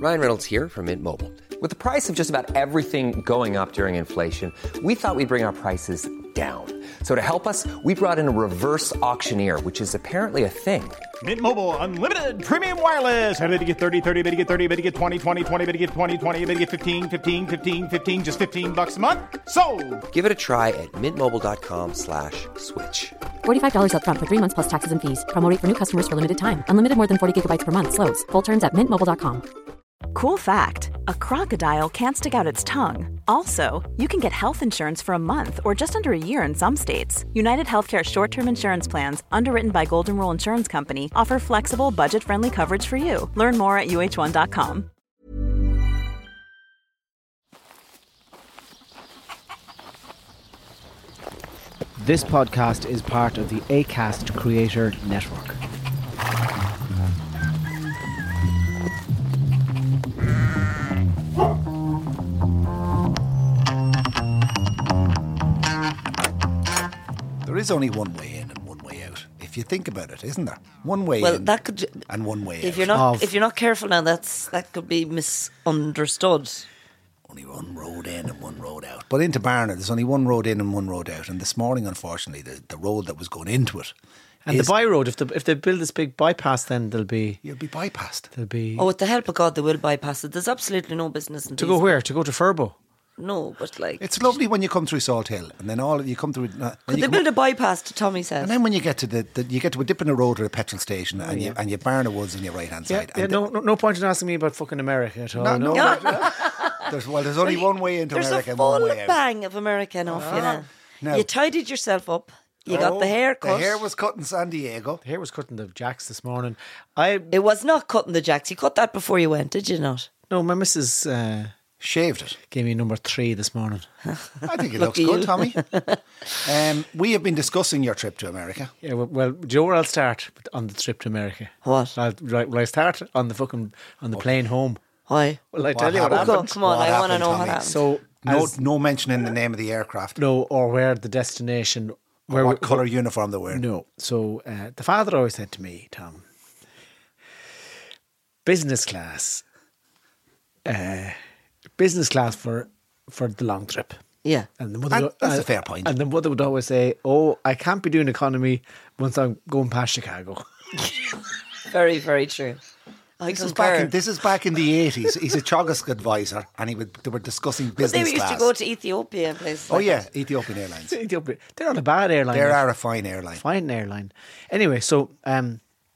Ryan Reynolds here from Mint Mobile. With the price of just about everything going up during inflation, we thought we'd bring our prices down. So to help us, we brought in a reverse auctioneer, which is apparently a thing. Mint Mobile Unlimited Premium Wireless. How to get 30, 30, bit to get 30, bit to get 20, 20, 20, bit to get 20, 20, bit to get 15, 15, 15, 15, just $15 a month? Sold! Give it a try at mintmobile.com/switch. $45 up front for 3 months plus taxes and fees. Promo rate for new customers for limited time. Unlimited more than 40 gigabytes per month. Slows full terms at mintmobile.com. Cool fact, a crocodile can't stick out its tongue. Also, you can get health insurance for a month or just under a year in some states. United Healthcare short-term insurance plans, underwritten by Golden Rule Insurance Company, offer flexible, budget-friendly coverage for you. Learn more at uh1.com. This podcast is part of the Acast Creator Network. There is only one way in and one way out. If you think about it, isn't there? One way in that could, and one way if out. If you're not careful now, that could be misunderstood. Only one road in and one road out. But into Barna, there's only one road in and one road out. And this morning, unfortunately, the road that was going into it. And the by road, if they build this big bypass, then you'll be bypassed. With the help of God, they will bypass it. There's absolutely no business in to go where? To go to Furbo? No, but it's lovely when you come through Salt Hill, and then you come through. Could they build a bypass to Tommy says? And then when you get to you get to a dip in the road or a petrol station, and you Barna Woods on your right hand side. Yeah, no point in asking me about fucking America at all. No. There's only one way into America and one way out. There's a full bang of American off you now. No. You tidied yourself up. You got the hair cut. The hair was cut in San Diego. The hair was cut in the Jacks this morning. It was not cutting the Jacks. You cut that before you went, did you not? No, my missus shaved it. Gave me number 3 this morning. I think it looks good, Tommy. We have been discussing your trip to America. Yeah, well, do you know where I'll start on the trip to America? What? Will I start on the plane home? Why? Well, I tell you what happened. Come on, I want to know what happened. So, no mentioning the name of the aircraft. No, or where the destination. What colour uniform they were. No. So the father always said to me, Tom, business class for the long trip. Yeah. And that's a fair point. And the mother would always say, I can't be doing economy once I'm going past Chicago. Very, very true. This is back in the 80s. He's a Teagasc advisor, and they were discussing business class. They used to go to Ethiopia and places. Oh, yeah, Ethiopian Airlines. They're not a bad airline. They are a fine airline. Fine airline. Anyway, so the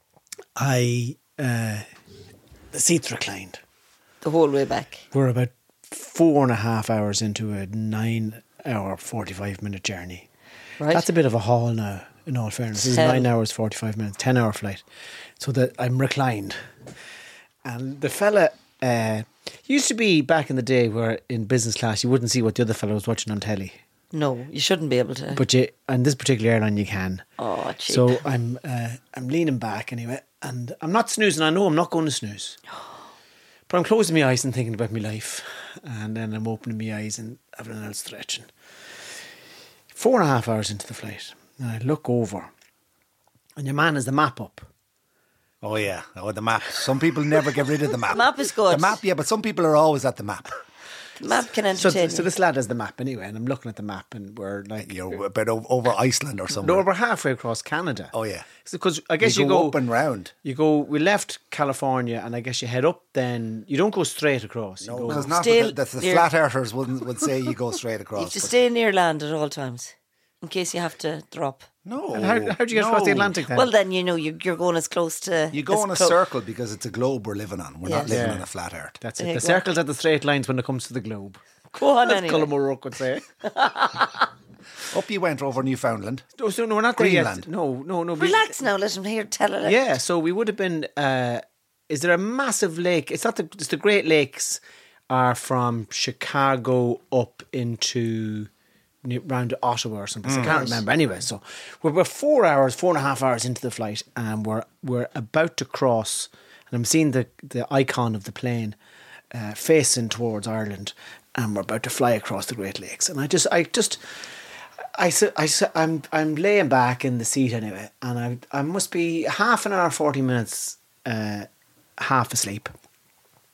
seats reclined the whole way back. We're about 4.5 hours into a 9-hour 45-minute journey. Right, that's a bit of a haul now. In all fairness, this is 9 hours 45 minutes, 10-hour flight. So that I'm reclined. And the fella used to be back in the day where in business class you wouldn't see what the other fella was watching on telly. No, you shouldn't be able to. But on this particular airline you can. Oh, cheap. So I'm leaning back anyway, and I'm not snoozing. I know I'm not going to snooze. But I'm closing my eyes and thinking about my life, and then I'm opening my eyes and having an old stretching. 4.5 hours into the flight, and I look over, and your man has the map up. Oh, yeah. Oh, the map. Some people never get rid of the map. The map is good. The map, yeah, but some people are always at the map. The map can entertain so this lad has the map anyway, and I'm looking at the map, and we're like... You're about over Iceland or something. No, we're halfway across Canada. Oh, yeah. Because I guess you go up and round. We left California, and I guess you head up, then you don't go straight across. No, because the flat earthers would say you go straight across. You have to stay near land at all times, in case you have to drop. No. And how do you get across the Atlantic then? Well, then, you're going as close to... You go in a circle because it's a globe we're living on. We're not living on a flat earth. That's it. The circles are the straight lines when it comes to the globe. Go on, As anyway. Colm O'Rourke would say. Up you went over Newfoundland. No, so no, we're not there yet. No. Relax now, let him hear tell it. Yeah, so we would have been... is there a massive lake? It's not it's the Great Lakes are from Chicago up into... round to Ottawa or something. So I can't remember. Anyway, so we're 4.5 hours into the flight, and we're about to cross, and I'm seeing the icon of the plane facing towards Ireland, and we're about to fly across the Great Lakes. And I'm laying back in the seat anyway, and I must be half an hour, 40 minutes half asleep.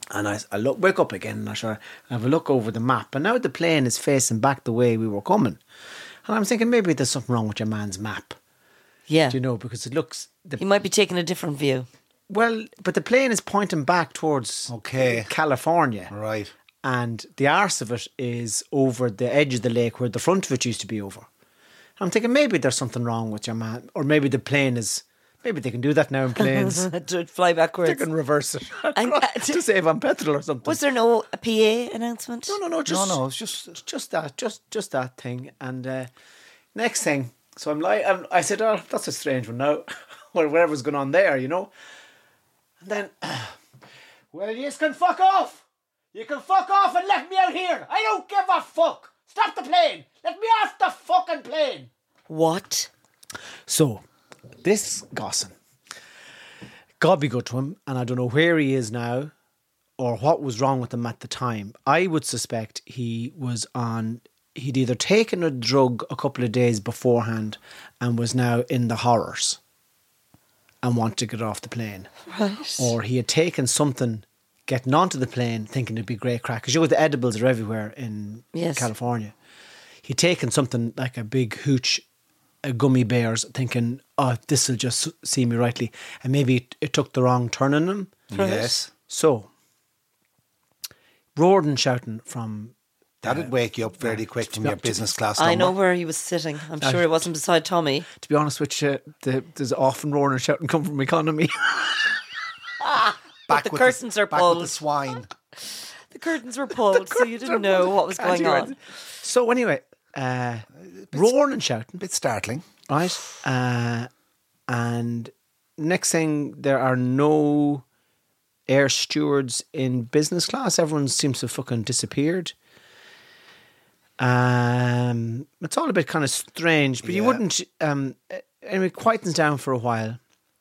And I wake up again and I have a look over the map. And now the plane is facing back the way we were coming. And I'm thinking maybe there's something wrong with your man's map. Yeah. Do you know? Because it looks... He might be taking a different view. Well, but the plane is pointing back towards California. Right. And the arse of it is over the edge of the lake where the front of it used to be over. I'm thinking maybe there's something wrong with your man. Or maybe the plane is... Maybe they can do that now in planes. To fly backwards. They can reverse it And, to save on petrol or something. Was there no PA announcement? No. It's Just that thing. And next thing, so I'm like, I said, oh, that's a strange one now. Well, whatever's going on there, you know. And then, well, you can fuck off. You can fuck off and let me out here. I don't give a fuck. Stop the plane. Let me off the fucking plane. What? So, this Gosson, God be good to him, and I don't know where he is now or what was wrong with him at the time. I would suspect he'd either taken a drug a couple of days beforehand and was now in the horrors and wanted to get off the plane. Right. Or he had taken something getting onto the plane thinking it'd be great crack. Because you know the edibles are everywhere in California. He'd taken something like a big hooch, a gummy bears, thinking, oh, this will just see me rightly. And maybe it took the wrong turn on him. Yes. So, roaring and shouting from... That'd wake you up fairly quick from your business class I know number. where he was sitting. I'm sure it wasn't beside Tommy. To be honest with you, there's often roaring and shouting come from economy. But the curtains are back pulled. with the swine. The curtains were pulled, so you didn't know what was going on. So anyway, roaring and shouting. A bit startling. Right. And next thing, there are no air stewards in business class. Everyone seems to have fucking disappeared. It's all a bit kind of strange, but you wouldn't... anyway, it quietens down for a while.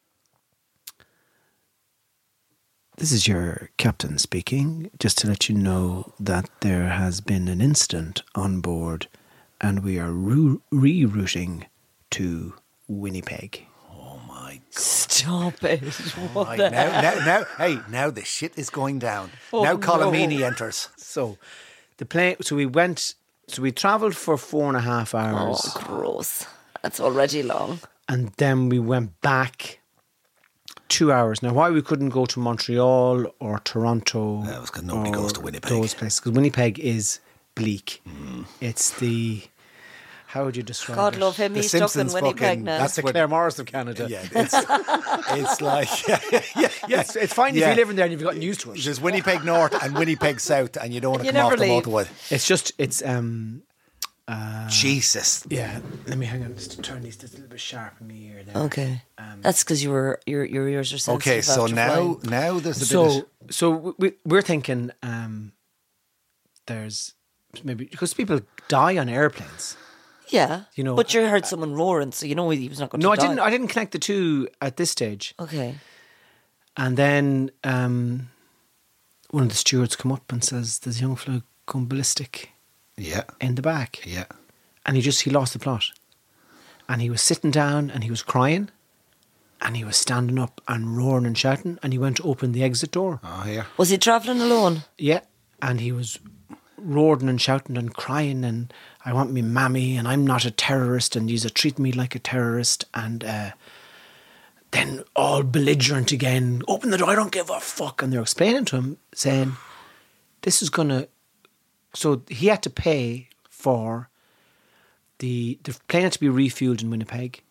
This is your captain speaking, just to let you know that there has been an incident on board and we are rerouting to Winnipeg. Oh my God. Stop it. What the Now, now the shit is going down. Now Colomini enters. So the plane. So we travelled for 4.5 hours. Oh, gross. That's already long. And then we went back 2 hours. Now, why we couldn't go to Montreal or Toronto? That was because nobody goes to Winnipeg. Those places, because Winnipeg is bleak. It's the... How would you describe God it? love him. He's stuck in Winnipeg now. That's the Clare Morris of Canada. Yeah, it's like It's fine if you live in there and you've gotten used to it. There's Winnipeg North and Winnipeg South, and you don't want to You come off never the leave. motorway. Jesus. Yeah, let me hang on. Just to turn these just a little bit sharp in my ear there. Okay. That's because your ears are sensitive. Okay, so after now flying. there's a bit. So we're thinking there's maybe because people die on airplanes. Yeah. You know, but you heard someone roaring, so you know he was not going to No, die. I didn't connect the two at this stage. Okay. And then one of the stewards come up and says, "There's a young fella going ballistic Yeah, in the back." yeah. And he lost the plot. And he was sitting down and he was crying. And he was standing up and roaring and shouting. And he went to open the exit door. Oh, here. Was he travelling alone? Yeah. And he was roaring and shouting and crying. And I want me mammy. And I'm not a terrorist. And you're treating me like a terrorist. And then all belligerent again. Open the door. I don't give a fuck. And they're explaining to him, saying, this is going to... So he had to pay for... The plane had to be refueled in Winnipeg.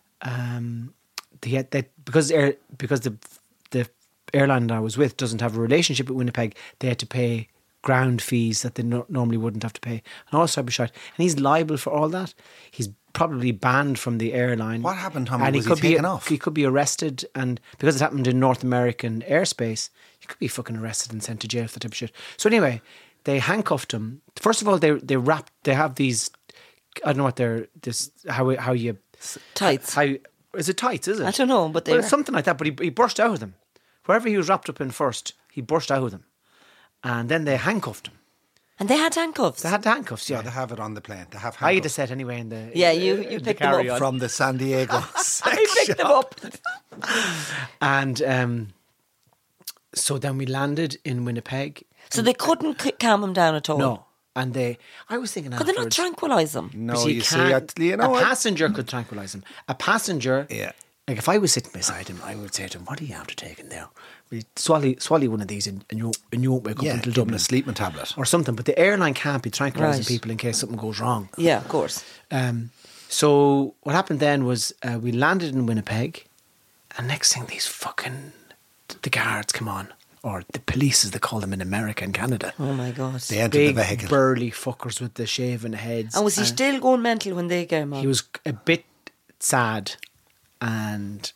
Because the airline that I was with doesn't have a relationship with Winnipeg, they had to pay ground fees that they normally wouldn't have to pay, and all sorts of shit. And he's liable for all that. He's probably banned from the airline. What happened, Tommy? And Was he taken off? He could be arrested, and because it happened in North American airspace, he could be fucking arrested and sent to jail for that type of shit. So anyway, they handcuffed him. First of all, they have these. I don't know what they're how you Tights. How is it tights? Is it? I don't know, but it's something like that. But he burst out of them. Wherever he was wrapped up in first, he burst out of them, and then they handcuffed him. And they had handcuffs. They had handcuffs. Yeah, They have it on the plane. They have I had a handcuffs set anyway in the you in the picked them up carry-on. from the San Diego I picked them up. And So then we landed in Winnipeg. So they couldn't calm him down at all. No. And I was thinking Could they not afterwards, tranquilise him? No, but you see, you know a what? passenger could tranquilise him. A passenger, Yeah. like if I was sitting beside him, I would say to him, "What are you after taking there? We swallow one of these and you won't wake up Yeah, until give him Dublin a sleeping tablet. or something." But the airline can't be tranquilising Right. people in case something goes wrong. Yeah, of course. So what happened then was we landed in Winnipeg, and next thing these the guards come on, or the police as they call them in America and Canada. Oh my God. They entered Big the vehicle. burly fuckers with the shaven heads. And was he still going mental when they came on? He was a bit sad and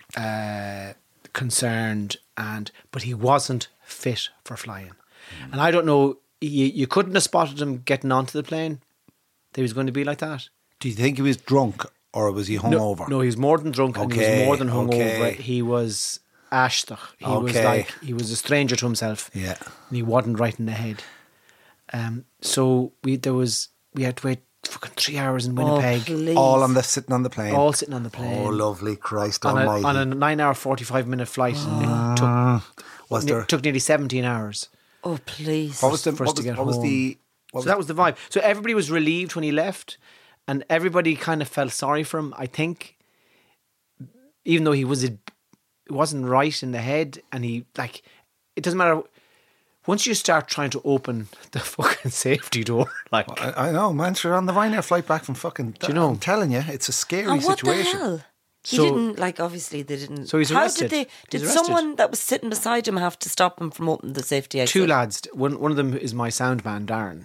concerned, but he wasn't fit for flying. And I don't know, you couldn't have spotted him getting onto the plane. That he was going to be like that. Do you think he was drunk or was he hungover? No, he was more than drunk and he was Okay, more than hungover. okay. He was ashtach. Okay. He was a stranger to himself. Yeah. And he wasn't right in the head. So we had to wait fucking 3 hours in Winnipeg. please. All sitting on the plane. All sitting on the plane. Oh, lovely Christ on Almighty! a 9 hour 45-minute flight. Was It there? took nearly 17 hours. Oh, please. What was the? for us What to was, get what was home. the? So that was the vibe. So everybody was relieved when he left, and everybody kind of felt sorry for him. I think, even though he wasn't right in the head, and it doesn't matter. Once you start trying to open the fucking safety door, I know, man. Sure, on the Ryanair flight back from fucking. Do you know? I'm telling you, it's a scary And what situation. the hell? He So- didn't, obviously they didn't. So he's How arrested. did He's did arrested. someone that was sitting beside him have to stop him from opening the safety exit? two lads. One of them is my sound man, Darren.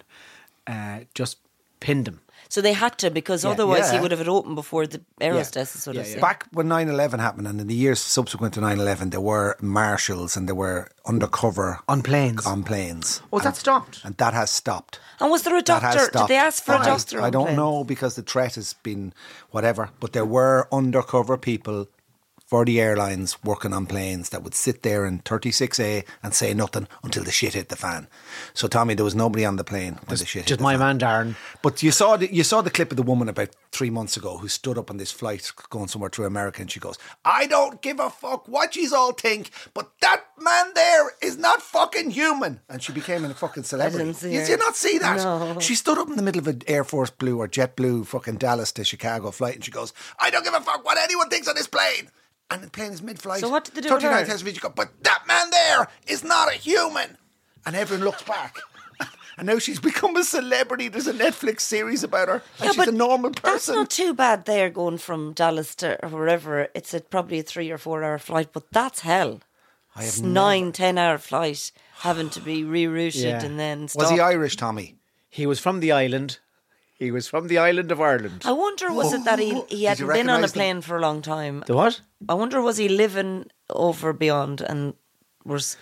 Just pinned him. So they had to, because otherwise he Yeah. would have it open before the air hostesses would have said. Back when 9/11 happened, and in the years subsequent to 9/11, there were marshals and there were undercover On planes. on planes. Oh, that stopped. And that has stopped. And was there a That has doctor? Did stopped. they ask for a I- doctor? I on don't plane? know, because the threat has been whatever. But there were undercover people for the airlines working on planes that would sit there in 36A and say nothing until the shit hit the fan. So, Tommy, there was nobody on the plane when the shit hit Just the my fan. man, Darren. But you saw the clip of the woman about 3 months ago who stood up on this flight going somewhere through America, and she goes, "I don't give a fuck what yous all think, but that man there is not fucking human." And she became a fucking celebrity. didn't see Did her. you not see that? No. She stood up in the middle of an Air Force Blue or JetBlue fucking Dallas to Chicago flight, and she goes, "I don't give a fuck what anyone thinks on this plane." And the plane is mid-flight. So what did they do with her? 39,000 feet. She goes, "But that man there is not a human." And everyone looks back. And now she's become a celebrity. There's a Netflix series about her. And she's a normal That's person. not too bad there going from Dallas to wherever. It's probably a 3 or 4 hour flight, but that's hell. It's 9-10 hour flight having to be rerouted Yeah. and then Was stopped. he Irish, Tommy? He was from the island. He was from the island of Ireland. I wonder, was it that he you hadn't been on a recognise them? plane for a long time? The what? I wonder, was he living over beyond and was,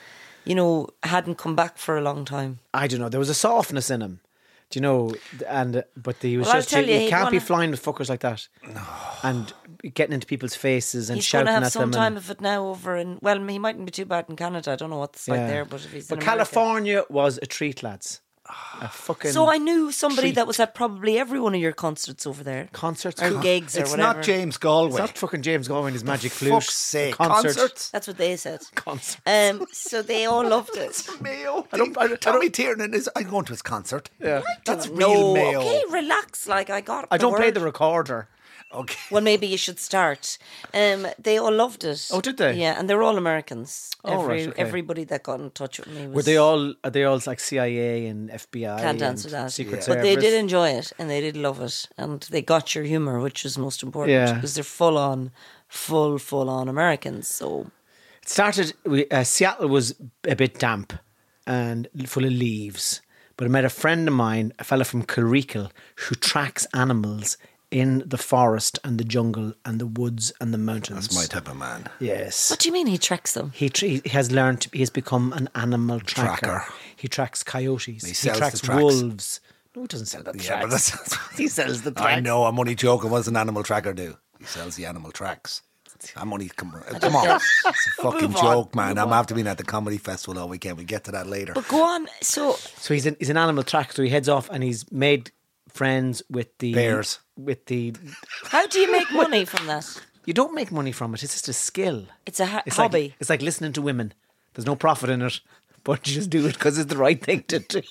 hadn't come back for a long time? I don't know. There was a softness in him. Do you know? But he was Well, I'll just. tell you, You he'd can't be wanna- flying with fuckers like that. No. And getting into people's faces and He's going shouting to have at some them. time of it now over in, well, he mightn't be too bad in Canada. I don't know what it's like there, but if he's in America. California was a treat, lads. A fucking So I knew somebody treat. that was at probably every one of your concerts over there. Concerts. Or gigs or It's whatever. not James Galway. It's not fucking James Galway and his magic flute. Fuck's sake. Concert. Concerts? That's what they said. Concerts. So they all loved it. Mayo. don't- Tommy Tiernan is. I'm going to his concert. Yeah. That's real No, Mayo. okay, relax. I got. I don't play word. the recorder. Okay. Well, maybe you should start. They all loved it. Oh, did they? Yeah, and they're all Americans. Oh, right, okay. Everybody that got in touch with me was. Are they all like CIA and FBI? Can't and answer that. Secret But Service? they did enjoy it and they did love it, and they got your humour, which was most important. Yeah. Because they're full on Americans. So It started. Seattle was a bit damp and full of leaves. But I met a friend of mine, a fella from Carrickle, who tracks animals in the forest and the jungle and the woods and the mountains. That's my type of man. Yes. what do you mean he tracks them? He has learned. He has become an animal tracker. Tracker. He tracks coyotes. He sells tracks the tracks. wolves. No, he doesn't sell the Yeah, but tracks. that's. He sells the I tracks. know. I'm only joking. What does an animal tracker do? He sells the animal tracks. I'm only. Come on. It's a fucking joke, man. I'm after being at the comedy festival all weekend. We'll get to that later. But go on. So So he's an animal tracker. So he heads off and he's made friends with the Bears. With the how do you make money from that? you don't make money from it. It's just a skill. It's a It's hobby. Like, it's like listening to women. There's no profit in it, but you just do it because it's the right thing to do.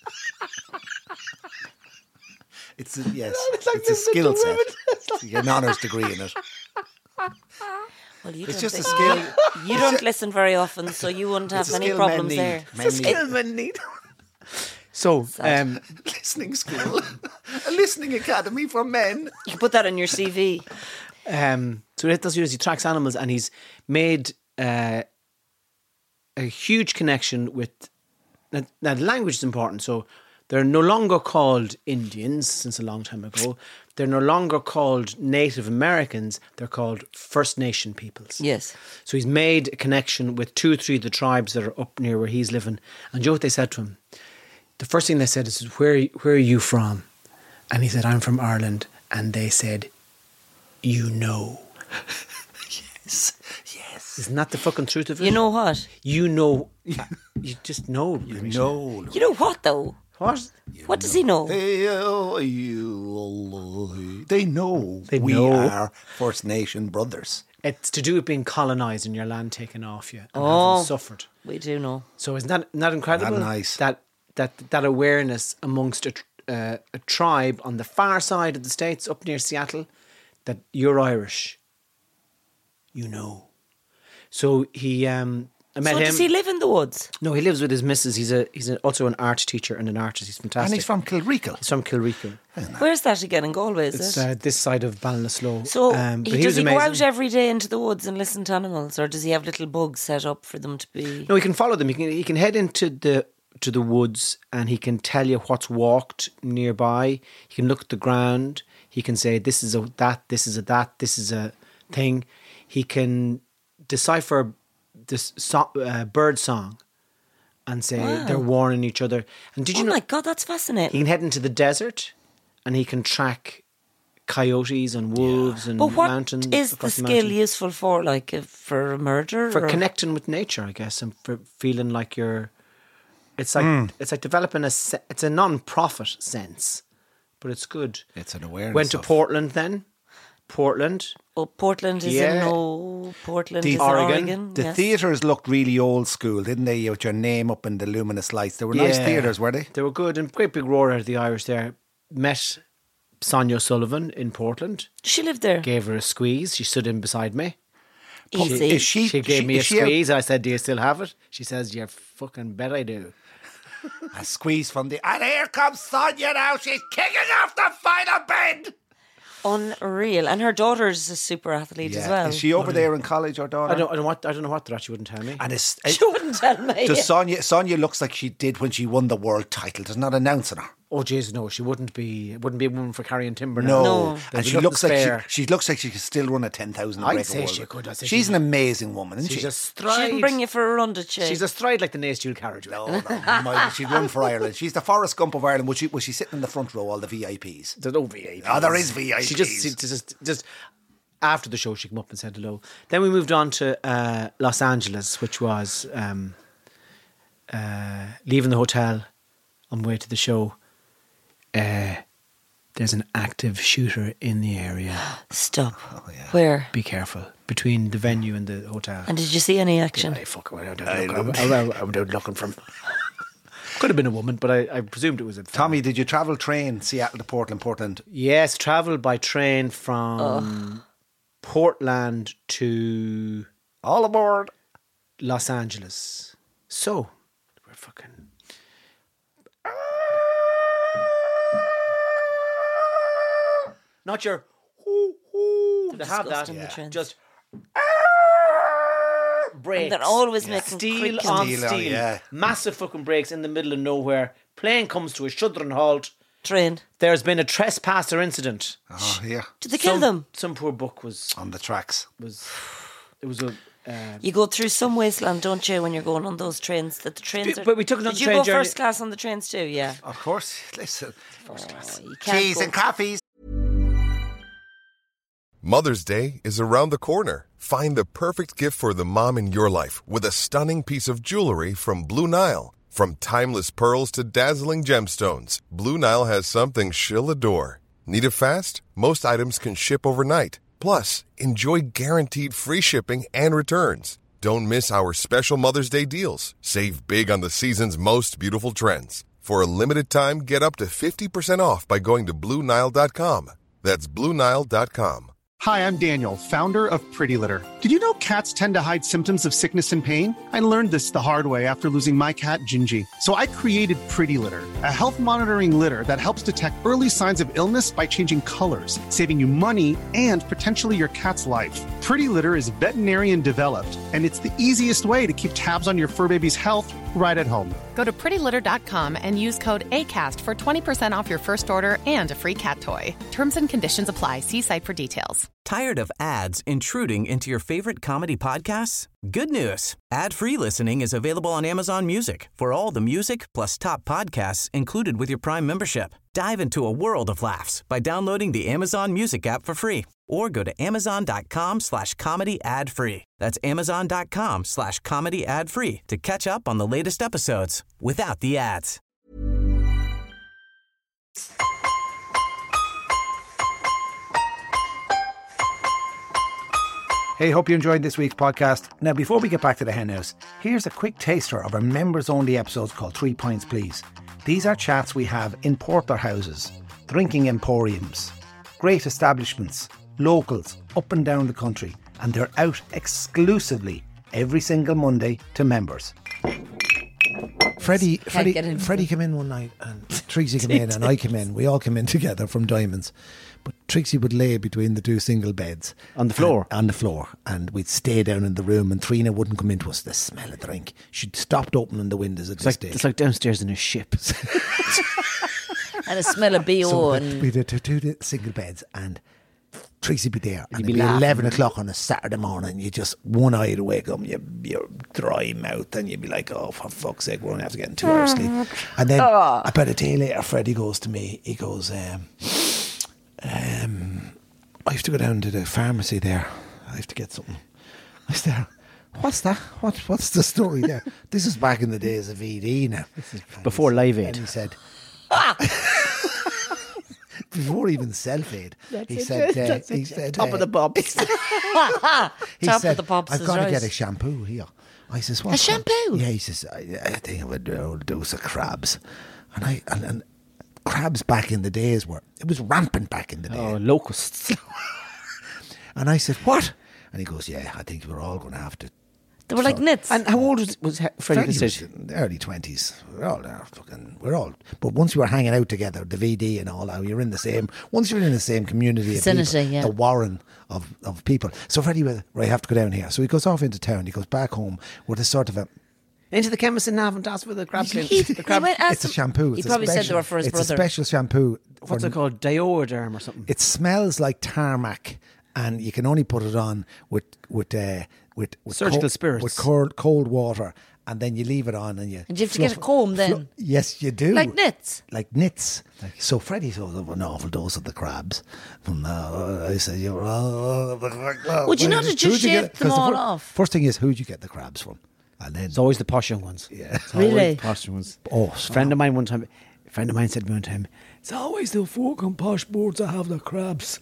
It's a, yes, It's like it's a this skill with the set. women. You get an honours degree in it. Well, you It's don't just a think- skill. You don't listen very often, so you wouldn't have It's a any skill men problems need. there. Men need. Men need. So, Listening school, a listening academy for men. You can put that on your CV. so what does he tracks animals, and he's made a huge connection with. Now, the language is important, so they're no longer called Indians since a long time ago. They're no longer called Native Americans. They're called First Nation peoples. Yes. So he's made a connection with 2 or 3 of the tribes that are up near where he's living. And do you know what they said to him? The first thing they said is, where are you from? And he said, I'm from Ireland. And they said, you know. Yes. Isn't that the fucking truth of it? You know what? You know. You just know. You know. You know what, though? What? What does he know? They know They we know. are First Nation brothers. It's to do with being colonised and your land taken off you and Oh. having suffered. We do know. So isn't that incredible? Isn't that nice? That awareness amongst a tribe on the far side of the States, up near Seattle, that you're Irish. You know. So he, I met So him. does he live in the woods? No, he lives with his missus. He's also an art teacher and an artist. He's fantastic. And he's from Kilreekle. He's from Kilreekle. Where's that again? In Galway, is It's it? this side of Ballinasloe. So but does was he go out amazing. every day into the woods and listen to animals, or does he have little bugs set up for them to be? No, he can follow them. He can head into the woods and he can tell you what's walked nearby. He can look at the ground. He can say this is a that, this is a that, this is a thing. He can decipher this bird song and say they're warning each other. And did you Oh know my God, that's he fascinating. can head into the desert and he can track coyotes and wolves and But what mountains. is the across skill mountain. useful for? Like for a murder? For or? connecting with nature, I guess, and for feeling like you're. It's like developing it's a non-profit sense, but it's good. It's an awareness. Went to of- Portland then. Portland. Oh, Portland is Yeah. Portland The is in Oregon. Oregon. The yes. theatres looked really old school, didn't they? With your name up in the luminous lights. They were nice theatres, were they? They were good, and great big roar out of the Irish there. Met Sonia Sullivan in Portland. Does she live there? Gave her a squeeze. She stood in beside me. Easy. Is She gave me a is she squeeze. I said, "Do you still have it?" She says, "You fucking bet I do." A squeeze from the... And here comes Sonia now. She's kicking off the final bend. Unreal. And her daughter's a super athlete as well. Is she over there in college, or daughter? I don't know what that. She wouldn't tell me. And it's... She wouldn't tell me. Does Sonia looks like she did when she won the world title. There's not announcing her. Oh, jeez, no, she wouldn't be. It wouldn't be a woman for carrying timber. No, now. No. and There'd be she nothing looks like spare. she looks like she could still run a 10,000. I'd break say world she record. could. I'd say She's she's an amazing woman, isn't She's she? a stride. She didn't bring you for a run, did she? She's a stride like the Nace Dual carriageway. No, she'd run for Ireland. She's the Forrest Gump of Ireland. Was she sitting in the front row, all the VIPs? There's no VIPs. Oh, there is VIPs. She just after the show, she came up and said hello. Then we moved on to Los Angeles, which was leaving the hotel on the way to the show. There's an active shooter in the area. Stop. Where? Be careful. Between the venue and the hotel. And did you see any action? I was out looking from. Could have been a woman, but I presumed it was a fella. Tommy, did you travel train Seattle to Portland? Yes, travelled by train from Portland to All aboard. Los Angeles. So, we're fucking... Not your... To have that. Disgusting, the trends. Just... Brakes. And they're always making steel quick on Steel, steel. yeah. Massive fucking brakes in the middle of nowhere. Plane comes to a shuddering halt. Train. There's been a trespasser incident. Oh, yeah. Did they kill them? Some poor book was On the tracks. it was a You go through some wasteland, don't you, when you're going on those trains? That the trains are. But we took it on Did the you train go journey. first class on the trains too? Yeah. Of course. Listen. You can't Cheese go- and coffees. Mother's Day is around the corner. Find the perfect gift for the mom in your life with a stunning piece of jewelry from Blue Nile. From timeless pearls to dazzling gemstones, Blue Nile has something she'll adore. Need it fast? Most items can ship overnight. Plus, enjoy guaranteed free shipping and returns. Don't miss our special Mother's Day deals. Save big on the season's most beautiful trends. For a limited time, get up to 50% off by going to BlueNile.com. That's BlueNile.com. Hi, I'm Daniel, founder of Pretty Litter. Did you know cats tend to hide symptoms of sickness and pain? I learned this the hard way after losing my cat, Gingy. So I created Pretty Litter, a health monitoring litter that helps detect early signs of illness by changing colors, saving you money and potentially your cat's life. Pretty Litter is veterinarian developed, and it's the easiest way to keep tabs on your fur baby's health right at home. Go to prettylitter.com and use code ACAST for 20% off your first order and a free cat toy. Terms and conditions apply. See site for details. Tired of ads intruding into your favorite comedy podcasts? Good news. Ad-free listening is available on Amazon Music for all the music plus top podcasts included with your Prime membership. Dive into a world of laughs by downloading the Amazon Music app for free or go to amazon.com/comedy ad-free. That's amazon.com/comedy ad-free to catch up on the latest episodes without the ads. Hey, hope you enjoyed this week's podcast. Now, before we get back to the hen house, here's a quick taster of our members-only episodes called 3 Pints Please. These are chats we have in porterhouses, drinking emporiums, great establishments, locals up and down the country, and they're out exclusively every single Monday to members. Freddie came in one night and Trixie came in and I came in. We all came in together from Diamonds. But Trixie would lay between the two single beds. On the floor? On the floor. And we'd stay down in the room and Trina wouldn't come into us. The smell of drink. She'd stopped opening the windows at this stage. It's like downstairs in a ship. And a smell of BO. So and we'd have two single beds and Trixie would be there. And You'd it'd be be laughing. 11 o'clock on a Saturday morning. You just, one eye to wake up, your dry mouth, and you'd be like, oh, for fuck's sake, we're going to have to get in 2 hours sleep. And then about a day later, Freddie goes to me, he goes, I have to go down to the pharmacy there. I have to get something. I said, what's that? What's the story there? This is back in the days of ED now. Before Live Aid. And he said, before even self-aid, he said, Top of the pops. he Top said, of the pops I've is got to right. get a shampoo here. I says, what? A shampoo? Yeah, he says, I think I would do a dose of crabs. And crabs back in the days it was rampant back in the day. Oh, locusts. And I said, what? And he goes, yeah, I think we're all going to have to. they were like nits. And how old was Freddie Freddie this was stage? in the early 20s. We're all. But once we were hanging out together, the VD and all, you're in the same. Once you're in the same community, of Vicinity, people, yeah. the warren of people. So Freddie was, right, I have to go down here. So he goes off into town. He goes back home with a sort of a. Into the chemist in Navan, that's where the crabs came. He The crab, went It's a shampoo. He It's a probably said they special- were for his it's brother. a special shampoo. what's for- it called? Dioderm or something. It smells like tarmac, and you can only put it on with Surgical spirits. with cold water, and then you leave it on, and you. And you have to get a comb then? Yes, you do. Like nits. Like nits. So Freddie saw an awful dose of the crabs. And I said, Would you not have just shaved them all off? First thing is, who'd you get the crabs from? And then It's always the posh young ones. Yeah. It's always Really? the posh young ones. Oh, A friend of mine said to me one time, it's always the fucking posh boards that have the crabs.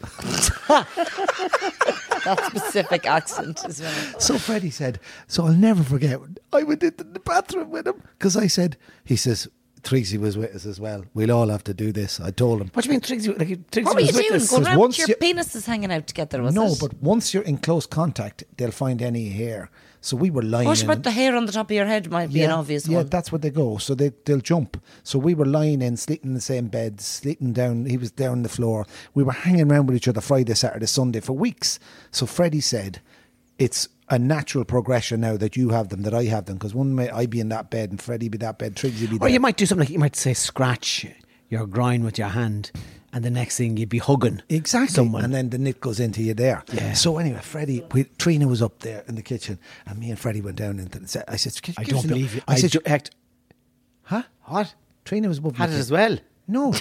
That specific accent as well. So Freddie said, so I'll never forget, I went into the bathroom with him because he says, Trixie was with us as well. We'll all have to do this. I told him. What do you mean Trixie? Trixie What were you was with doing? us? Going Because around once with your penises hanging out together, was No, it? but once you're in close contact, they'll find any hair. So we were lying. What in- about the hair on the top of your head might be an obvious yeah, one. that's where they go. So they'll jump. So we were lying in, sleeping in the same bed, sleeping down. He was down the floor. We were hanging around with each other Friday, Saturday, Sunday for weeks. So Freddie said, it's a natural progression now that you have them, that I have them. Because one may I be in that bed and Freddie be that bed, Trixie be Or there. you might do something like, you might say, scratch your groin with your hand, and the next thing you'd be hugging Exactly. someone. And then the nit goes into you there. Yeah. So anyway, Trina was up there in the kitchen and me and Freddie went down into the, I said, I don't believe you. I said, Huh? What? Trina was above Had me. it as well? No.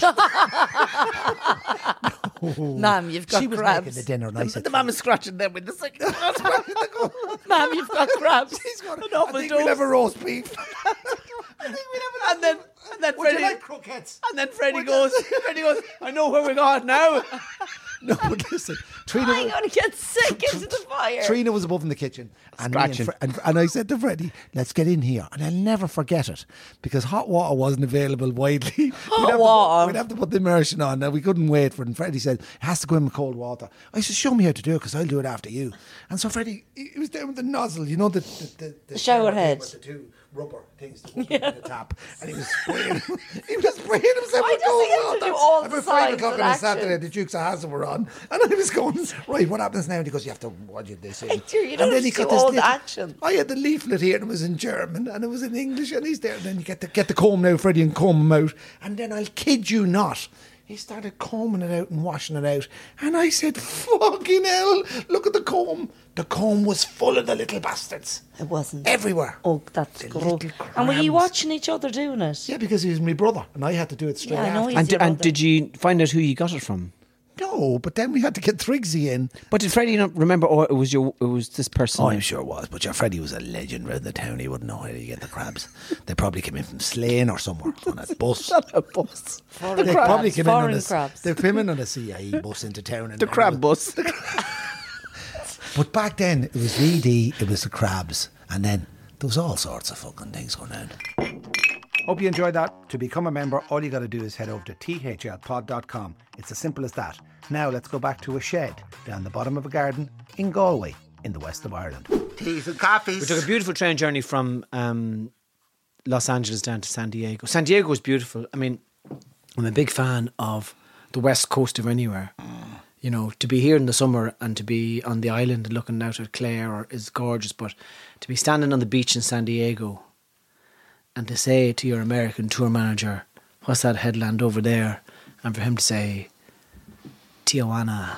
Ma'am, you've got She was crabs. making the dinner and I said, The mum is scratching them with the second. Ma'am, you've got crabs. I think we'll have a roast beef. And then Would Freddie, you like croquettes? and then Freddie goes, I know where we're going now. No, but listen, I'm going to get sick into the fire. Trina was above in the kitchen, and, Scratching. and I said to Freddie, "Let's get in here," and I'll never forget it because hot water wasn't available widely. Water. We'd have to put the immersion on. Now we couldn't wait for it. And Freddie said, "It has to go in with cold water." I said, "Show me how to do it, because I'll do it after you." And so Freddie, he was down with the nozzle, you know, the shower thing head. with the two rubber things to put in the tap, and he was spraying. He was spraying himself Why with does cold he have to water. do all the About signs 5 o'clock of on a action? Saturday, the Dukes of Hazzard were on, and I was going, right, what happens now? And he goes, you have to watch this in. Hector, you don't have to do this all the little- action. I had the leaflet here, and it was in German, and it was in English, and he's there. And then you get the comb now, Freddie, and comb him out. And then I'll kid you not, he started combing it out and washing it out. And I said, fucking hell, look at the comb. The comb was full of the little bastards. It wasn't. Everywhere. Oh, that's The good. little And were you crabs. watching each other doing it? Yeah, because he was my brother, and I had to do it straight Yeah, I know after. he's And, your and brother. did you find out who you got it from? No, but then we had to get Triggsy in. But did Freddie not remember? Oh, it was this person. Oh, I'm sure it was. But your Freddie was a legend around the town. He wouldn't know how to get the crabs. They probably came in from Slane or somewhere on a bus. Not a bus. Foreign They crabs, probably came in on foreign a, crabs. they came in on a CIE bus into town. And The crab bus. But back then, it was VD, it was the crabs, and then there was all sorts of fucking things going on. Hope you enjoyed that. To become a member, all you got to do is head over to thlpod.com. It's as simple as that. Now let's go back to a shed down the bottom of a garden in Galway, in the west of Ireland. Teas and coffees. We took a beautiful train journey from Los Angeles down to San Diego. San Diego was beautiful. I mean, I'm a big fan of the west coast of anywhere. You know, to be here in the summer and to be on the island looking out at Clare is gorgeous, but to be standing on the beach in San Diego and to say to your American tour manager, what's that headland over there? And for him to say, Tijuana,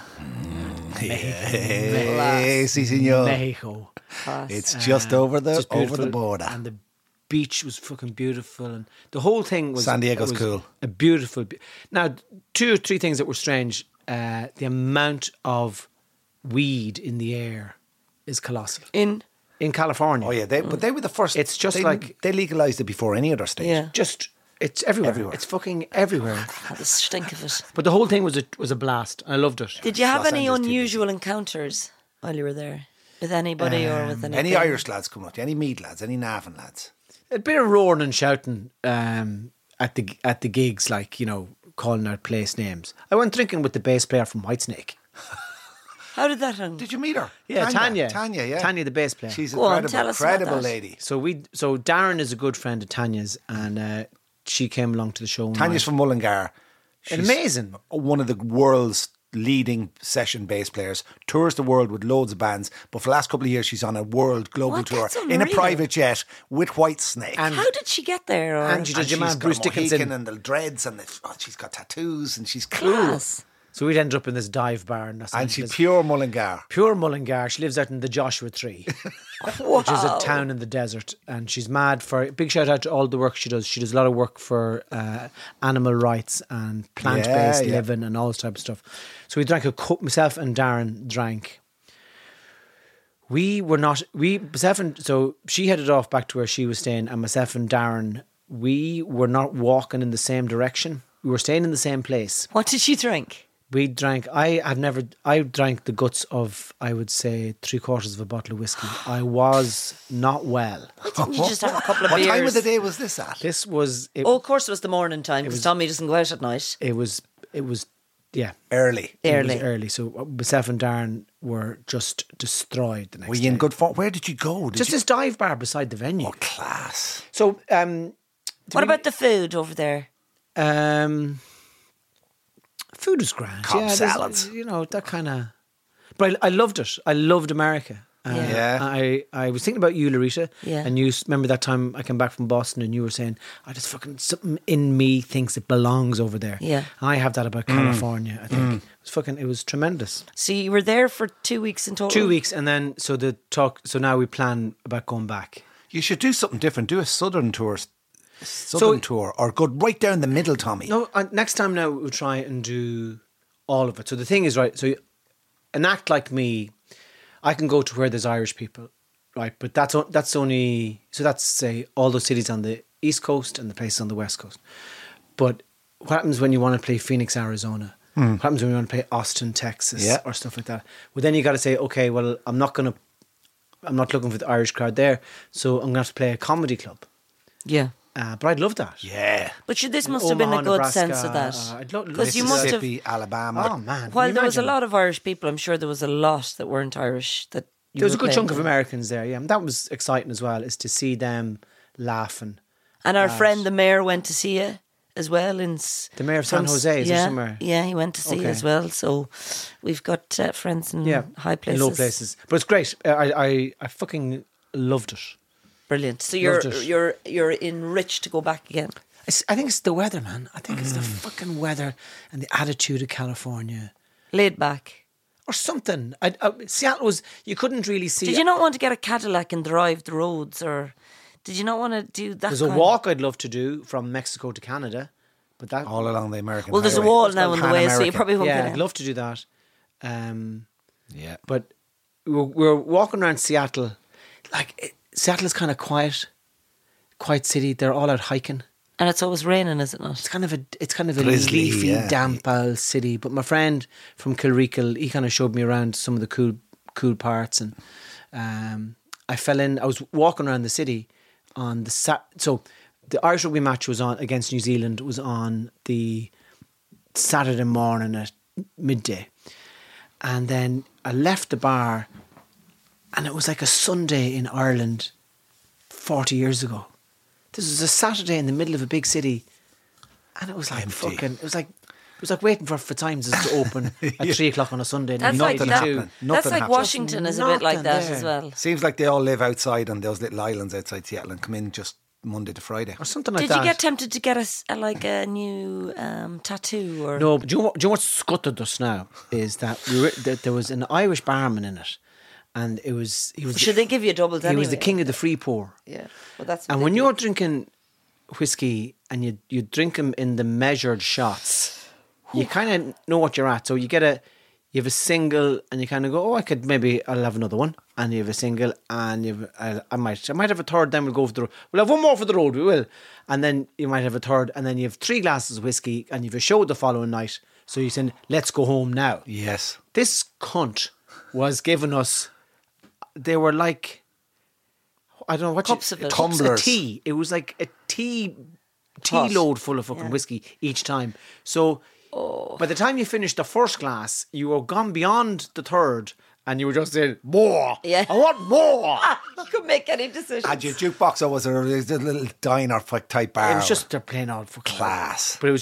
Hey, sí, señor. Mexico. It's just over the Just beautiful. border. And the beach was fucking beautiful, and the whole thing was San Diego's was cool. A beautiful. Now, 2 or 3 things that were strange. The amount of weed in the air is colossal In California. Oh yeah, but they were the first. It's just they legalised it before any other state. Yeah. Just it's everywhere. Everywhere. It's fucking everywhere. had the stink of it. But the whole thing was a blast. I loved it. Did you have Los any Angeles unusual encounters while you were there? With anybody or with anything? Any Irish lads coming up to you? Any Meath lads? Any Navan lads? A bit of roaring and shouting at the gigs, like, you know, calling out place names. I went drinking with the bass player from Whitesnake. How did that happen? Did you meet her? Yeah, Tanya. Tanya, yeah. Tanya, the bass player. She's Go on, incredible, tell us about incredible that. lady. So Darren is a good friend of Tanya's, and she came along to the show. Tanya's from Mullingar. She's Amazing. One of the world's leading session bass players. Tours the world with loads of bands. But for the last couple of years, she's on a world global What? tour That's in a unreal. private jet with Whitesnake. And How did she get there? Or? And she did your man she's Bruce got a Mohican Dickinson. and the dreads, and she's got tattoos, and she's cool. Class. So we'd ended up in this dive bar in Los And she's Angeles. pure Mullingar. Pure Mullingar. She lives out in the Joshua Tree, which is a town in the desert. And she's mad for... Big shout out to all the work she does. She does a lot of work for animal rights and plant-based Yeah. living and all this type of stuff. So we drank a cup. Myself and Darren drank. So she headed off back to where she was staying, and myself and Darren, we were not walking in the same direction. We were staying in the same place. What did she drink? We drank. I drank the guts of, I would say, 3/4 of a bottle of whiskey. I was not well. Didn't you just have a couple of What beers? time of the day was this at? This was. Oh, of course it was the morning time because Tommy doesn't go out at night. It was. Yeah. Early. It was early. So myself and Darren were just destroyed the next Were day. you in good form? Where did you go? Just this dive bar beside the venue. Oh, class. So, What about the food over there? food was grand. Cobb there's, salads. You know, that kind of... But I loved it. I loved America. Yeah. I was thinking about you, Larita. Yeah. And you remember that time I came back from Boston and you were saying, I just fucking... Something in me thinks it belongs over there. Yeah. I have that about California, I think. It was tremendous. So you were there for 2 weeks in total? 2 weeks, and then so now we plan about going back. You should do something different. Do a southern tour. Tour, or go right down the middle, Tommy. No, next time now we'll try and do all of it. So the thing is, right, so an act like me, I can go to where there's Irish people, right? But that's only, so that's, say, all those cities on the East Coast and the places on the West Coast. But what happens when you want to play Phoenix, Arizona? What happens when you want to play Austin, Texas, or stuff like that? Well, then you got to say, okay, well, I'm not looking for the Irish crowd there, so I'm going to have to play a comedy club. Yeah. But I'd love that. Yeah. But this must have been a good Nebraska, sense of that. I'd love Because you must have. Mississippi, Alabama. Oh, man. While Can you there was a imagine? lot of Irish people, I'm sure there was a lot that weren't Irish. That There was a good chunk of them. Americans there, yeah. And that was exciting as well, is to see them laughing. And our friend, the mayor, went to see you as well. The mayor of San Jose, is there somewhere? Yeah, he went to see you as well. So we've got friends in high places. In low places. But it's great. I fucking loved it. Brilliant. So Loved it. you're enriched to go back again. I think it's the weather, man. I think it's the fucking weather and the attitude of California. Laid back. Or something. Seattle was, you couldn't really see. Did you not want to get a Cadillac and drive the roads, or did you not want to do that? There's a walk I'd love to do from Mexico to Canada, but that All along the American Well, there's a highway. wall now on the way, so you Pan-American. probably won't yeah, get I'd it. love to do that. Yeah. But we're walking around Seattle. Seattle is kind of quiet city. They're all out hiking. And it's always raining, is it not? It's kind of a Drizzly, leafy, yeah. damp old city. But my friend from Kilreekle, he kind of showed me around some of the cool parts, and I fell in. I was walking around the city on the so the Irish rugby match was on against New Zealand was on the Saturday morning at midday, and then I left the bar, and it was like a Sunday in Ireland 40 years ago. This was a Saturday in the middle of a big city, and it was like Empty. it was like waiting for Times to open at 3 o'clock on a Sunday. That's in like Nothing 1982. happened. That's Nothing like happened. Washington is a bit like Nothing that there. as well. Seems like they all live outside on those little islands outside Seattle and come in just Monday to Friday. Or something like Did that. you get tempted to get a new tattoo or No, but do you know what scuttered us now is that that there was an Irish barman in it, and he was Should they give you doubles he anyway? was the king of the free pour. Yeah, well, that's And when you're drinking whiskey and you drink them in the measured shots, you kind of know what you're at. So you have a single, and you kind of go, I'll have another one, and you have a single, and I might have a third. Then we'll go for the road. We'll have one more for the road. We will, and then you might have a third, and then you have 3 glasses of whiskey, and you have a show the following night. So you said, "Let's go home now." Yes. This cunt was giving us. They were like, I don't know what Cups of it. cups of Tumblers. tea. It was like a tea Pot. load full of fucking whiskey each time. So by the time you finished the first glass, you were gone beyond the third, and you were just saying, "More, Yeah. I want more." you could make any decision. Had your jukebox, or was it a little diner type bar? It was just they're playing all fucking class. But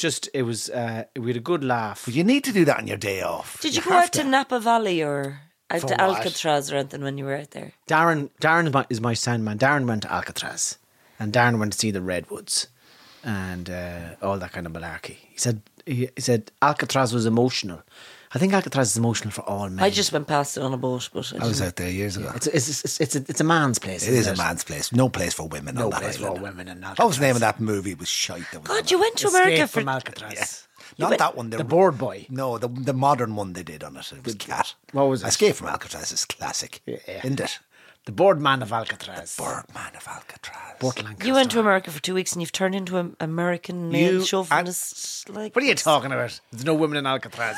we had a good laugh. But you need to do that on your day off. Did you go out to Napa Valley or out For to what? Alcatraz or anything when you were out there? Darren is my sound man. Darren went to Alcatraz, and Darren went to see the redwoods and all that kind of malarkey. He said Alcatraz was emotional. I think Alcatraz is emotional for all men. I just went past it on a boat, but I was out there years ago. It's a man's place. It is isn't a man's place. No place for women No on that place for island. women in What was Alcatraz. the name of that movie? It was shite. That was on God, it. you went to Escape America from for Alcatraz. Not that one. The Board Boy. No, the modern one they did on it. It was cat. What was it? Escape from Alcatraz is classic. Yeah. Isn't it? The Boardman of Alcatraz. Birdman of Alcatraz. Burt Lancaster. You went to America for 2 weeks and you've turned into an American male chauvinist. Like What are you talking about? There's no women in Alcatraz.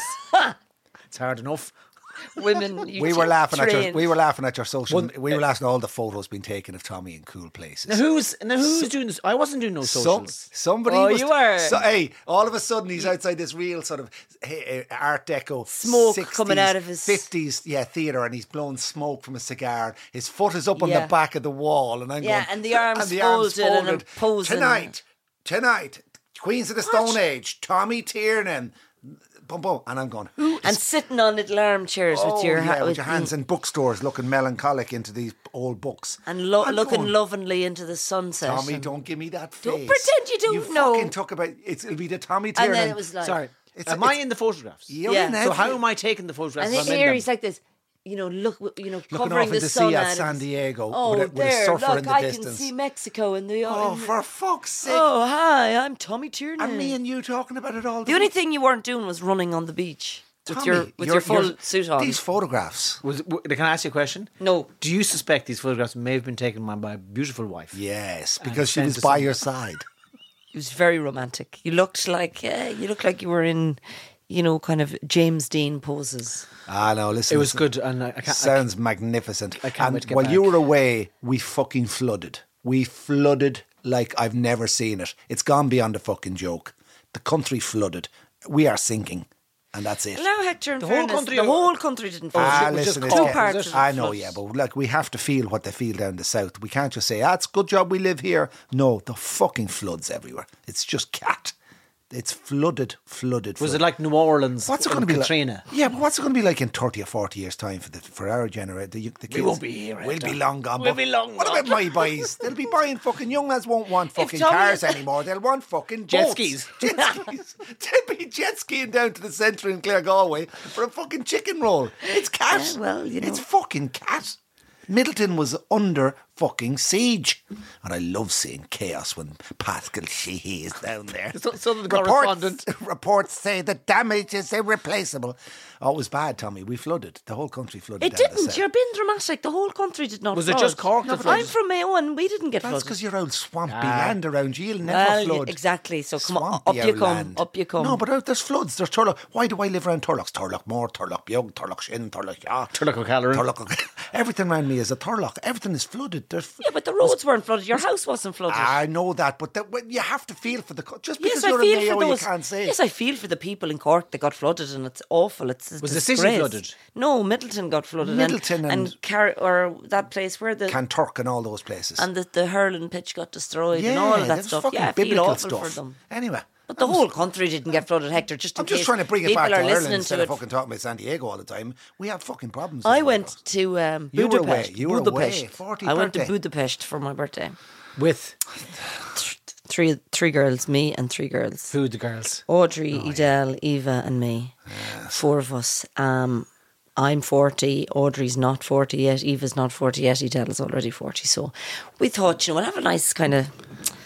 It's hard enough. women? We were laughing at your. trained. We were laughing at your social. We were laughing at all the photos being taken of Tommy in cool places. Now who's doing this? I wasn't doing no socials. Somebody Oh, was, you were. So, hey, all of a sudden he's outside this real sort of Art Deco Smoke 60s, coming out of his- 50s theatre, and he's blowing smoke from a cigar. His foot is up on Yeah. the back of the wall, and I'm Yeah, going, and the arms folded and I'm posing. Tonight, Queens of the Stone Age, Tommy Tiernan. Boom, boom. And I'm going, who is And sitting on little armchairs with your with your hands in bookstores looking melancholic into these old books. and I'm looking going, lovingly into the sunset. Tommy, and- don't give me that face. Don't pretend you don't know. fucking talk about it'll be the Tommy And Tiernan. then it was like, Sorry. It's- Am I in the photographs? You're Yeah. in So So every- how am I taking the photographs? and if I'm in here them? he's like this, look, looking covering off the into sun sea out at of San his- Diego Oh, with a there, surfer look, in the I distance? can see Mexico in the. Oh, in the- for fuck's sake! Oh, hi, I'm Tommy Tiernan. And me and you talking about it all. The only thing you weren't doing was running on the beach with your full suit on. These photographs. Can I ask you a question? No. Do you suspect these photographs may have been taken by a beautiful wife? Yes, because she sent was to by some- your side. It was very romantic. You looked like you were in kind of James Dean poses. No, listen. It was good, and I can't. Sounds magnificent. I can't wait to get while back. you were away, we fucking flooded. We flooded like I've never seen it. It's gone beyond a fucking joke. The country flooded. We are sinking, and that's it. Now, Hector, The whole country- the whole country didn't flood. Ah, it was listen, just it's two getting- parts of it I know, flooded. yeah, but like we have to feel what they feel down the south. We can't just say, it's a good job we live here. No, the fucking floods everywhere. It's just cat. It's flooded. Was it like New Orleans? What's it in going to be Katrina? like? Yeah, but what's it going to be like in 30 or 40 years' time for our generation? The kids, We won't be here, We'll Hector. be long gone. We'll but be long What gone. about my boys? They'll be buying fucking young lads won't want fucking Tommy- cars anymore. They'll want fucking Jet boats. skis. Jet skis. They'll be jet skiing down to the centre in Clare Galway for a fucking chicken roll. It's cat. Yeah, well, It's fucking cat. Middleton was under fucking siege. And I love seeing chaos when Pascal Sheehy is down there. Southern correspondent. Reports say the damage is irreplaceable. Oh, it was bad, Tommy. We flooded. The whole country flooded. It down the didn't. south. You're being dramatic. The whole country did not Was it flood. just Cork that No, but flooded? I'm from Mayo and we didn't get That's flooded. because you're old swampy land around you. You'll never Well, flood. exactly. So come on, Swampy up you old come. land. Up you come. No, but there's floods. There's Turlough. Why do I live around Turloughs? Turlough Moor, Turlough Beag, Turlough Shin, Turlough Yaw. Turlough O'Callaghan. Everything around me is a Turlough. Everything is flooded. There's Yeah, but the roads weren't flooded. Your house wasn't flooded. I know that, but you have to feel for the... Just because Yes, I you're feel a Mayo, for you those. can't say. Yes, I feel for the people in Cork that got flooded, and it's awful. It's a Was the city disgrace. flooded? No, Middleton got flooded. Middleton and or that place where the Kanturk and all those places. and the hurling pitch got destroyed and all of that was stuff. fucking Yeah, I feel biblical awful stuff. for them. Anyway. But the whole country didn't get flooded, Hector. Just in I'm just case trying to bring it people back to are Ireland listening instead to of it. fucking talking about San Diego all the time. We have fucking problems. I in went America. to You were away. Budapest. You were Budapest. away. 40th I went to birthday. Budapest for my birthday. With Three girls, me and three girls. who the girls? Audrey, Edel, Eva and me. Four of us. I'm 40, Audrey's not 40 yet, Eva's not 40 yet, Edel is already 40. So we thought, we'll have a nice kind of...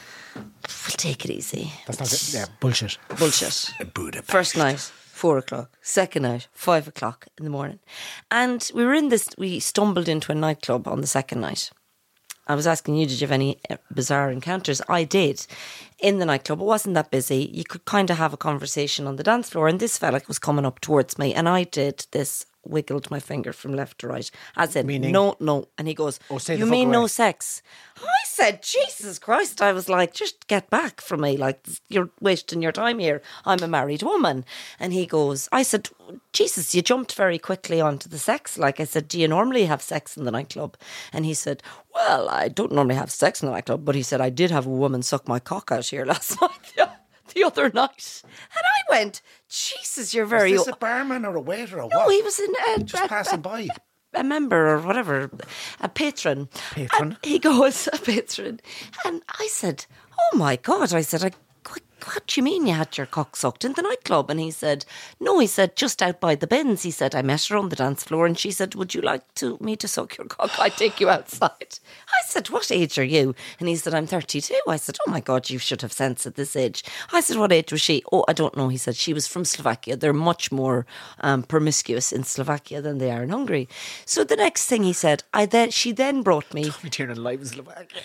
We'll take it easy. That's not it. Yeah, bullshit. Bullshit. Budapest. First night, 4 o'clock. Second night, 5 o'clock in the morning. And we stumbled into a nightclub on the second night. I was asking you, did you have any bizarre encounters? I did. In the nightclub, it wasn't that busy. You could kind of have a conversation on the dance floor, and this fella was coming up towards me, and I did this, wiggled my finger from left to right, as in, Meaning? no. And he goes, stay the you fuck mean no away." sex? I said, Jesus Christ. I was like, just get back from me. Like, you're wasting your time here. I'm a married woman. And he goes, I said, Jesus, you jumped very quickly onto the sex. Like I said, do you normally have sex in the nightclub? And he said, well, I don't normally have sex in the nightclub. But he said, I did have a woman suck my cock out here last night. The other night. And I went, Jesus, you're very... Is this a barman or a waiter or No, what? he was Just passing by. a member or whatever, a patron. Patron? And he goes, a patron. And I said, oh my God. I said, what do you mean you had your cock sucked in the nightclub? And he said, no, he said, just out by the bins. He said, I met her on the dance floor and she said, would you like me to suck your cock? I'd take you outside. I said, what age are you? And he said, I'm 32. I said, oh my God, you should have sense at this age. I said, what age was she? Oh, I don't know. He said, she was from Slovakia. They're much more promiscuous in Slovakia than they are in Hungary. So the next thing he said, she then brought me... Tommy Tiernan live in Slovakia.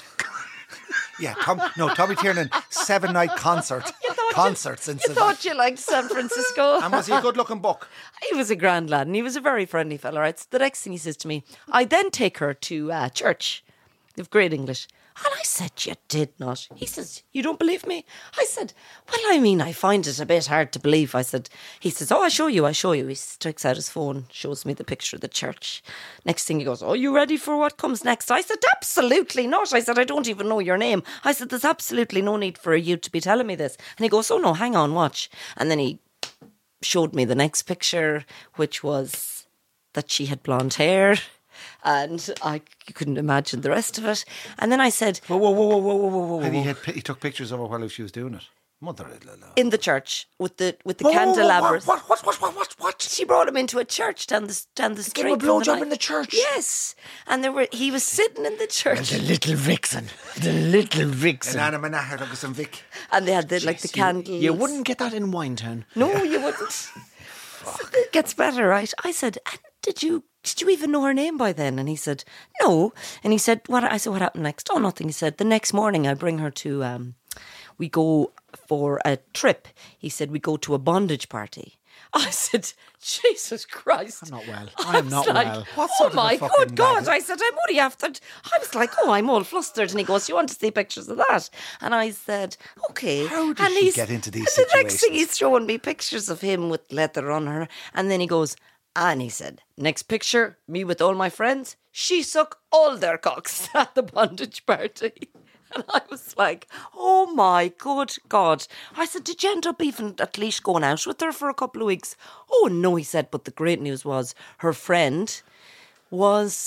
Yeah, Tommy Tiernan, 7-night concerts in You Savannah. thought you liked San Francisco. And was he a good-looking buck? He was a grand lad and he was a very friendly fella, right? So the next thing he says to me, I then take her to church. They have great English. And I said, you did not. He says, you don't believe me? I said, well, I mean, I find it a bit hard to believe. He says, oh, I show you. He takes out his phone, shows me the picture of the church. Next thing he goes, oh, you ready for what comes next? I said, absolutely not. I said, I don't even know your name. I said, there's absolutely no need for you to be telling me this. And he goes, oh no, hang on, watch. And then he showed me the next picture, which was that she had blonde hair. And I couldn't imagine the rest of it. And then I said... Whoa. And he took pictures of her while she was doing it. Mother of Allah. In the church with the candelabras. What? She brought him into a church down the street. Give him a blowjob in the church? Yes. And he was sitting in the church. The little vixen. The little vixen. And Anna Manahar took some Vic. And they had the candles. You wouldn't get that in Winetown. No, you wouldn't. So it gets better, right? I said, did you even know her name by then? And he said, no. And he said, what? I said, what happened next? Oh, nothing. He said, the next morning I bring her to, we go for a trip. He said, we go to a bondage party. I said, Jesus Christ. I'm not well. I I'm was not like, well. What oh sort of a my fucking good God. magazine? I said, I'm only after. I was like, oh, I'm all flustered. And he goes, you want to see pictures of that? And I said, okay. How does and she he's- get into these and the next thing situations? he's showing me pictures of him with leather on her. And then he goes, and he said, next picture, me with all my friends. She suck all their cocks at the bondage party. And I was like, oh my good God. I said, did you end up even at least going out with her for a couple of weeks? Oh no, he said, but the great news was her friend was,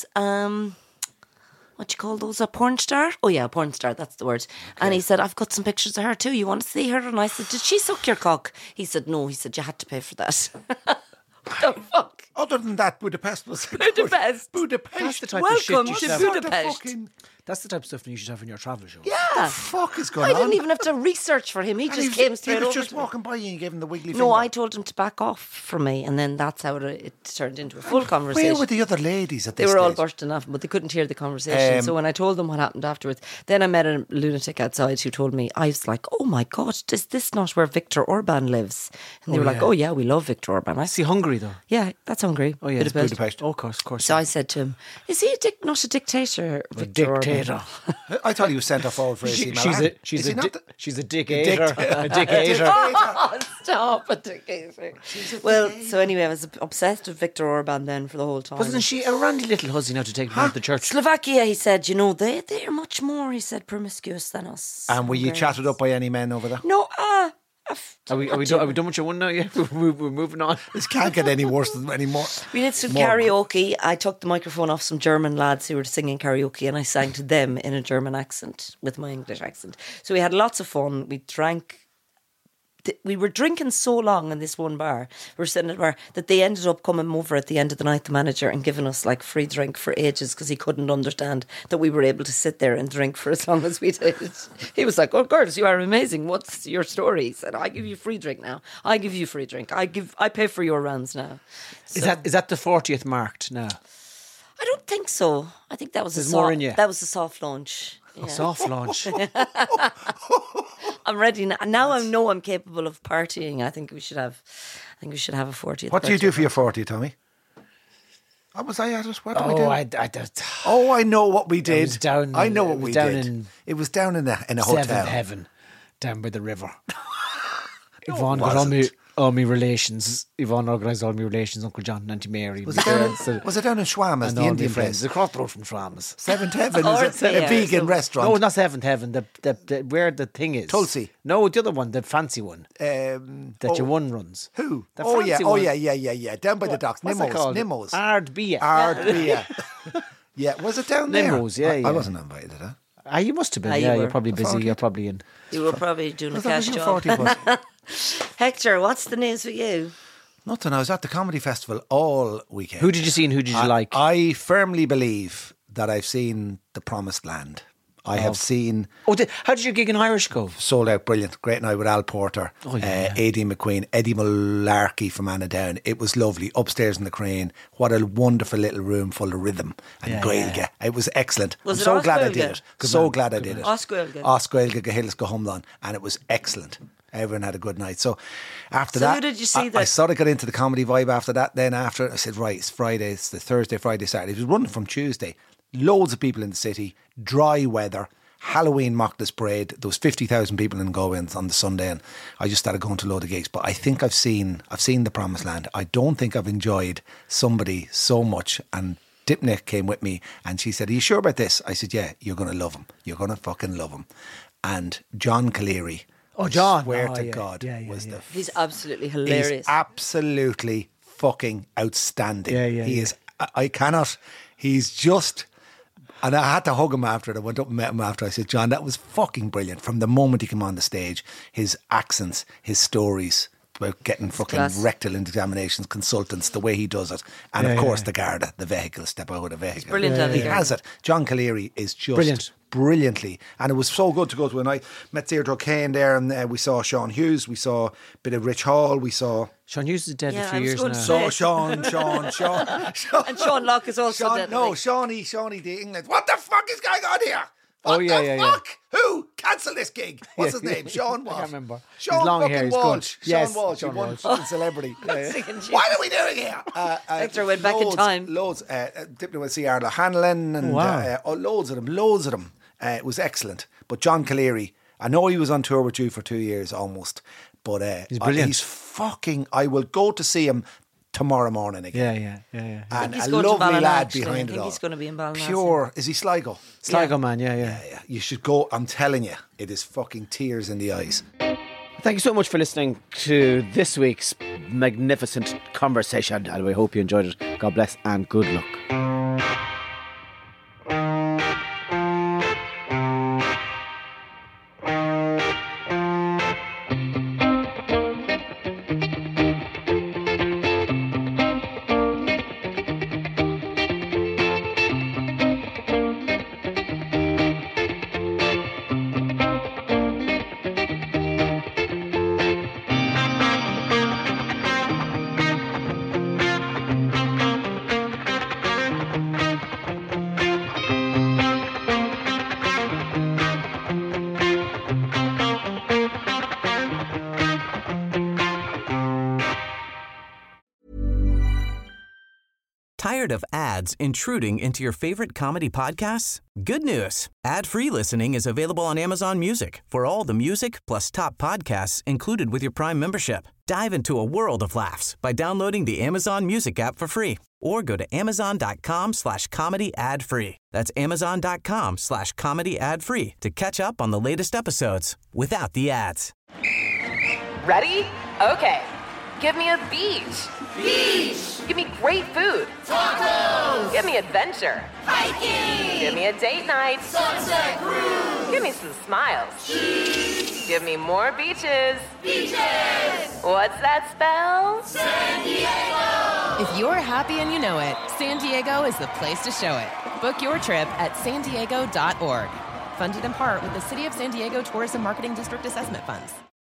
what do you call those, a porn star? Oh yeah, a porn star, that's the word. And he said, I've got some pictures of her too. You want to see her? And I said, did she suck your cock? He said, no. He said, you had to pay for that. What the fuck? Other than that, Budapest was Budapest. Budapest. That's the type of shit Welcome you to should have. Budapest. That's the type of stuff you should have in your travel show. Yeah. What the fuck is going I on? didn't even have to research for him. He just came straight He was over just to me. walking by you and you gave him the wiggly No, finger. I told him to back off from me, and then that's how it turned into a full conversation. Where were the other ladies at They this were all stage? bursting off, but they couldn't hear the conversation. So when I told them what happened afterwards, then I met a lunatic outside who told me, I was like, oh my God, is this not where Viktor Orban lives? And they were like, oh yeah, we love Viktor Orban. I See, said, Hungary though. yeah, that's Hungary. Oh yeah, it's Budapest. Budapest. Oh, of course. So I said to him, is he not a dictator, Viktor dictator. Orban? I thought he was sent off forward for AC Milan. She's Is he a not the- she's a dictator. A dictator. Oh, stop a dictator. Well, so anyway, I was obsessed with Viktor Orban then for the whole time. Wasn't she a randy little hussy now to take him out of the church? Slovakia, he said, they're much more, he said, promiscuous than us. And were you Hungarians. chatted up by any men over there? No, Are we done with your one now? Yeah, we're moving on. This can't get any worse than any more. We did some More. karaoke. I took the microphone off some German lads who were singing karaoke, and I sang to them in a German accent with my English accent. So we had lots of fun. We drank. We were drinking so long in this one bar. We were sitting at a bar that they ended up coming over at the end of the night, the manager, and giving us like free drink for ages because he couldn't understand that we were able to sit there and drink for as long as we did. He was like, "Oh, girls, you are amazing. What's your story?" He said, "I give you free drink now. I give you free drink. I pay for your rounds now." Is that the 40th marked now? I don't think so. I think that was There's more in you. That was a soft launch. Yeah. Soft launch. I'm ready now. Now I know I'm capable of partying. I think we should have a 40th. What do you birthday do for your 40, Tommy? What was I at it? What did we do? I I know what we did. was down- I know it what was we down did. in It was down in a Seventh hotel. Heaven, down by the river. Yvonne got all my relations. Yvonne organised all my relations. Uncle John and Auntie Mary. Was it down in Schwammer's, and the all Indian my friends place? across the road from Schwammer's. Seventh Heaven Or is a yeah, vegan so- restaurant. No, not Seventh Heaven. The where the thing is. Tulsi. No, the other one, the fancy one that your one runs. Who? The Oh fancy yeah, one. yeah. Down by the docks. What's it called? Nimos. Ardbia. Ardbia. Yeah, was it down there? Nimos, yeah, I yeah. wasn't invited to that. You must have been. Ah, you Yeah, were. you're probably busy. You're probably in. You were probably doing a Was that cash your job. 40 bus? Hector, what's the news for you? Nothing. I was at the comedy festival all weekend. Who did you see and who did you like? I firmly believe that I've seen The Promised Land. I have seen How did your gig in Irish go? sold out, brilliant. Great night with Al Porter, Oh, yeah. Eddie McQueen, Eddie Mularkey from Annadown. It was lovely. Upstairs in the crane. What a wonderful little room full of rhythm and Yeah, Gaeilge. yeah. It was excellent. Was I'm it so glad I Osgoilge? did it. So glad I did it. Osgoilge. Osgoilge Gahillis go Humlan. And it was excellent. Everyone had a good night. So after So that, who did you see I that- sort of got into the comedy vibe after that. Then after, I said, right, it's Friday. It's the Thursday, Friday, Saturday. It was running from Tuesday. Loads of people in the city. Dry weather. Halloween Mockness Parade. There was 50,000 people in Goins on the Sunday, and I just started going to a load of gigs. But I think I've seen The Promised Land. I don't think I've enjoyed somebody so much. And Dipnick came with me, and she said, "Are you sure about this?" I said, "Yeah, you're going to love him. You're going to fucking love him." And John Caleri, Oh, John. I swear Oh, to yeah. God, Yeah, was yeah. the He's absolutely He's hilarious. absolutely fucking outstanding. Yeah. He is. I cannot. He's just. And I had to hug him after it. I went up and met him after. I said, "John, that was fucking brilliant." From the moment he came on the stage, his accents, his stories about getting fucking class. rectal examinations, consultants, the way he does it. And of course, the Garda, the vehicle, step out of the vehicle. brilliant, He Garda. has it. John Caleri is just Brilliant. brilliantly. And it was so good to go to a night. Met Deirdre O'Kane there, and we saw Sean Hughes, we saw a bit of Rich Hall, we saw... Sean Hughes is dead Yeah, a I few was years going now. to So say- Sean. And Sean Locke is also dead. I think. Shawnee the England. What the fuck is going on here? What yeah, the yeah, fuck? Who? Cancel this gig. What's his name? Sean what? I can't remember. Sean His long fucking hair, he's Walsh. good. Yes, Sean Walsh. Sean He won Walsh. fucking Celebrity. Singing What are we doing here? Hector went back in time. Loads. Dipping with C.R. Hanlon and Wow. loads of them. It was excellent. But John Caleri, I know he was on tour with you for 2 years almost, but he's brilliant. He's fucking. I will go to see him tomorrow morning again. Yeah. And he's a going to lovely Ballina, lad actually. behind I it think all. he's going to be in Ballina. Pure. Is he Sligo? Sligo man, yeah. Yeah. You should go. I'm telling you, it is fucking tears in the eyes. Thank you so much for listening to this week's magnificent conversation, and we hope you enjoyed it. God bless and good luck. Tired of ads intruding into your favorite comedy podcasts? Good news. Ad-free listening is available on Amazon Music for all the music plus top podcasts included with your Prime membership. Dive into a world of laughs by downloading the Amazon Music app for free or go to amazon.com/comedy ad-free. That's amazon.com/comedy ad-free to catch up on the latest episodes without the ads. Ready? Okay. Give me a beach. Beach. Give me great food. Tacos. Give me adventure. Hiking. Give me a date night. Sunset cruise. Give me some smiles. Cheese. Give me more beaches. Beaches. What's that spell? San Diego. If you're happy and you know it, San Diego is the place to show it. Book your trip at sandiego.org. Funded in part with the City of San Diego Tourism Marketing District Assessment Funds.